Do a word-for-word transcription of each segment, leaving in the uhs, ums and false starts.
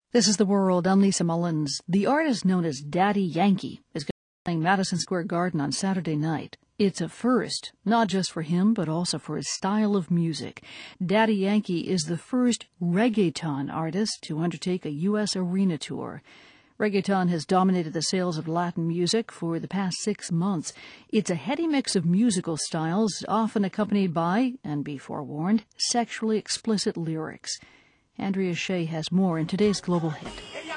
This is The World. I'm Lisa Mullins. The artist known as Daddy Yankee is going to be playing Madison Square Garden on Saturday night. It's a first, not just for him, but also for his style of music. Daddy Yankee is the first reggaeton artist to undertake a U S arena tour. Reggaeton has dominated the sales of Latin music for the past six months. It's a heady mix of musical styles, often accompanied by, and be forewarned, sexually explicit lyrics. Andrea Shea has more in today's Global Hit.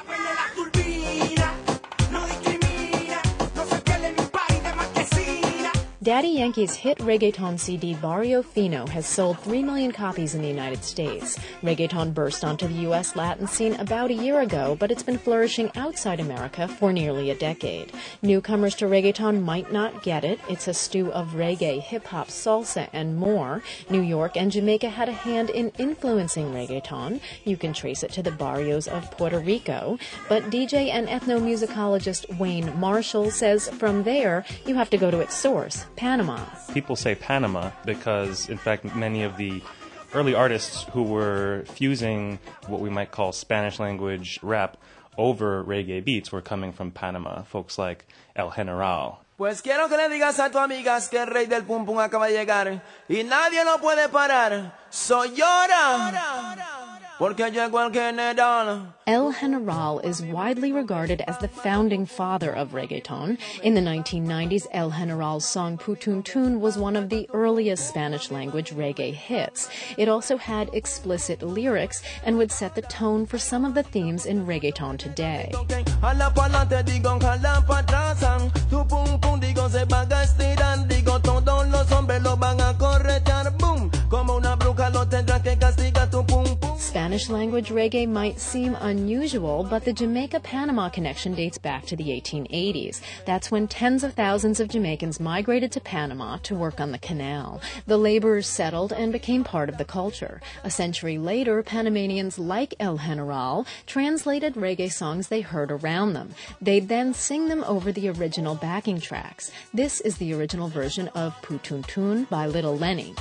Daddy Yankee's hit reggaeton C D Barrio Fino has sold three million copies in the United States. Reggaeton burst onto the U S Latin scene about a year ago, but it's been flourishing outside America for nearly a decade. Newcomers to reggaeton might not get it. It's a stew of reggae, hip-hop, salsa, and more. New York and Jamaica had a hand in influencing reggaeton. You can trace it to the barrios of Puerto Rico. But D J and ethnomusicologist Wayne Marshall says from there, you have to go to its source, Panama. People say Panama because, in fact, many of the early artists who were fusing what we might call Spanish language rap over reggae beats were coming from Panama. Folks like El General. Pues quiero que le digas a tu amigas que el rey del pum pum acaba de llegar y nadie lo puede parar. So llora. Porque llegó el general. El General is widely regarded as the founding father of reggaeton. In the nineteen nineties, El General's song Putun Tun was one of the earliest Spanish-language reggae hits. It also had explicit lyrics and would set the tone for some of the themes in reggaeton today. Spanish-language reggae might seem unusual, but the Jamaica-Panama connection dates back to the eighteen eighties. That's when tens of thousands of Jamaicans migrated to Panama to work on the canal. The laborers settled and became part of the culture. A century later, Panamanians like El General translated reggae songs they heard around them. They'd then sing them over the original backing tracks. This is the original version of Putun Tun by Little Lenny.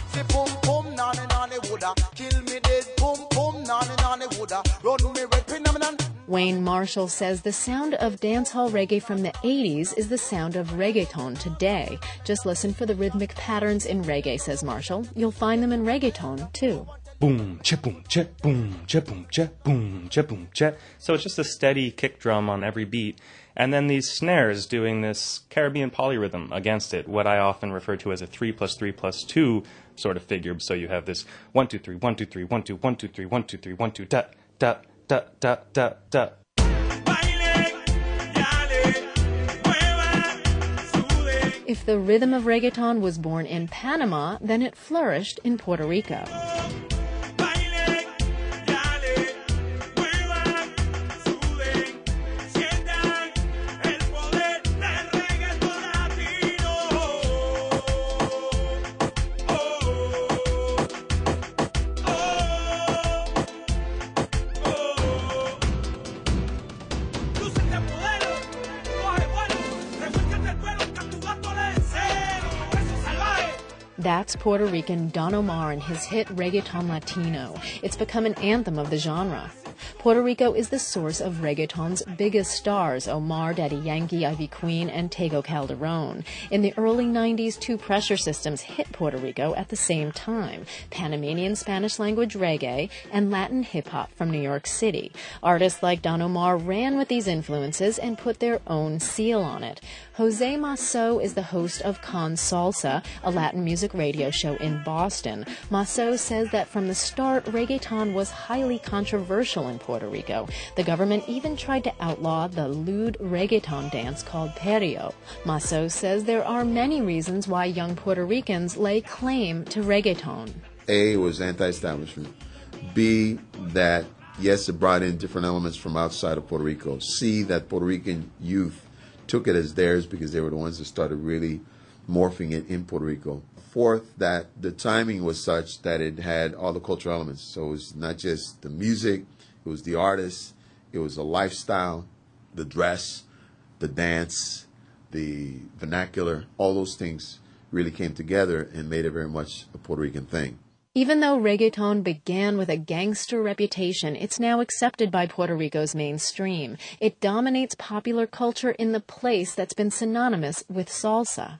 Wayne Marshall says the sound of dancehall reggae from the eighties is the sound of reggaeton today. Just listen for the rhythmic patterns in reggae, says Marshall. You'll find them in reggaeton, too. Boom, cha boom, cha boom, cha boom, cha boom, cha boom, cha. So it's just a steady kick drum on every beat, and then these snares doing this Caribbean polyrhythm against it, what I often refer to as a three plus three plus two sort of figure. So you have this one two three one two three one two one two three one two three one two da da da da da da. If the rhythm of reggaeton was born in Panama, then it flourished in Puerto Rico. That's Puerto Rican Don Omar and his hit Reggaeton Latino. It's become an anthem of the genre. Puerto Rico is the source of reggaeton's biggest stars, Omar, Daddy Yankee, Ivy Queen, and Tego Calderon. In the early nineties, two pressure systems hit Puerto Rico at the same time, Panamanian Spanish-language reggae and Latin hip-hop from New York City. Artists like Don Omar ran with these influences and put their own seal on it. Jose Masso is the host of Con Salsa, a Latin music radio show in Boston. Masso says that from the start, reggaeton was highly controversial in Puerto Rico. The government even tried to outlaw the lewd reggaeton dance called perreo. Masso says there are many reasons why young Puerto Ricans lay claim to reggaeton. A, was anti-establishment. B, that, yes, it brought in different elements from outside of Puerto Rico. C, that Puerto Rican youth took it as theirs because they were the ones that started really morphing it in Puerto Rico. Fourth, that the timing was such that it had all the cultural elements. So it was not just the music, it was the artist, it was the lifestyle, the dress, the dance, the vernacular. All those things really came together and made it very much a Puerto Rican thing. Even though reggaeton began with a gangster reputation, it's now accepted by Puerto Rico's mainstream. It dominates popular culture in the place that's been synonymous with salsa.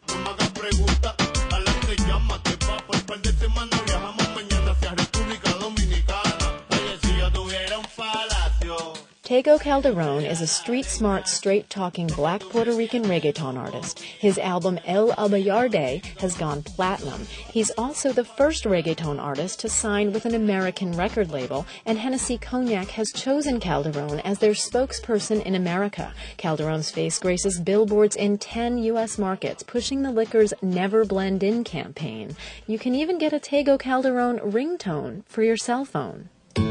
Tego Calderón is a street-smart, straight-talking black Puerto Rican reggaeton artist. His album El Abayarde has gone platinum. He's also the first reggaeton artist to sign with an American record label, and Hennessy Cognac has chosen Calderón as their spokesperson in America. Calderón's face graces billboards in ten U S markets, pushing the liquor's Never Blend In campaign. You can even get a Tego Calderón ringtone for your cell phone.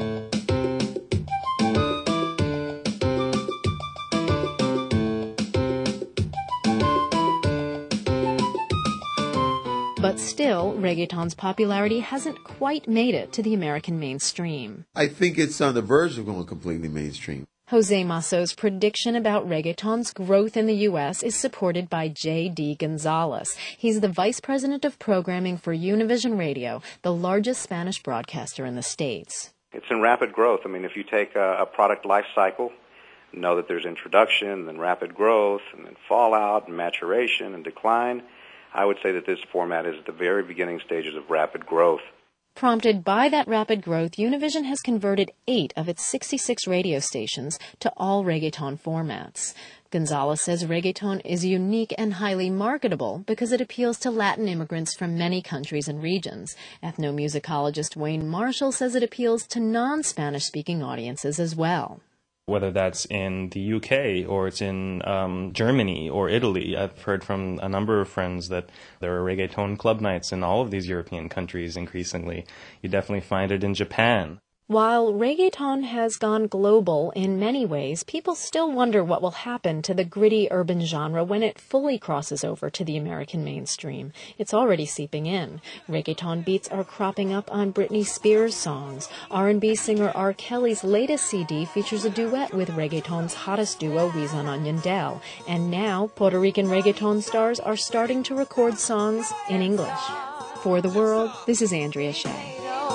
But still, reggaeton's popularity hasn't quite made it to the American mainstream. I think it's on the verge of going completely mainstream. Jose Masso's prediction about reggaeton's growth in the U S is supported by J D Gonzalez. He's the vice president of programming for Univision Radio, the largest Spanish broadcaster in the States. It's in rapid growth. I mean, if you take a, a product life cycle, know that there's introduction, then rapid growth, and then fallout, and maturation, and decline. I would say that this format is at the very beginning stages of rapid growth. Prompted by that rapid growth, Univision has converted eight of its sixty-six radio stations to all reggaeton formats. Gonzalez says reggaeton is unique and highly marketable because it appeals to Latin immigrants from many countries and regions. Ethnomusicologist Wayne Marshall says it appeals to non-Spanish-speaking audiences as well. Whether that's in the U K or it's in um, Germany or Italy. I've heard from a number of friends that there are reggaeton club nights in all of these European countries increasingly. You definitely find it in Japan. While reggaeton has gone global in many ways, people still wonder what will happen to the gritty urban genre when it fully crosses over to the American mainstream. It's already seeping in. Reggaeton beats are cropping up on Britney Spears songs. R and B singer R. Kelly's latest C D features a duet with reggaeton's hottest duo, Weezer and Yandel. And now, Puerto Rican reggaeton stars are starting to record songs in English. For The World, this is Andrea Shea.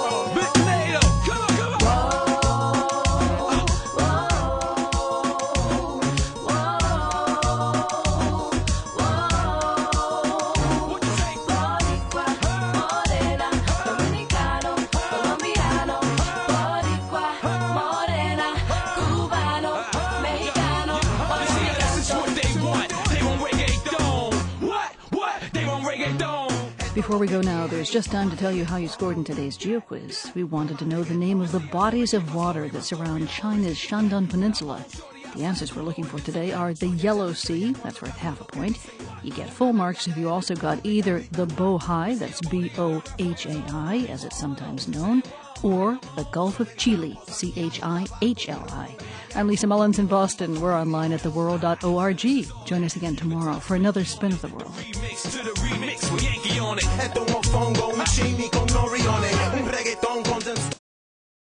Before we go now, there's just time to tell you how you scored in today's GeoQuiz. We wanted to know the name of the bodies of water that surround China's Shandong Peninsula. The answers we're looking for today are the Yellow Sea, that's worth half a point. You get full marks if you also got either the Bohai, that's B O H A I, as it's sometimes known, or the Gulf of Chili, C H I H L I. I'm Lisa Mullins in Boston. We're online at the world dot org. Join us again tomorrow for another Spin of the World. Remix with Yankee on it.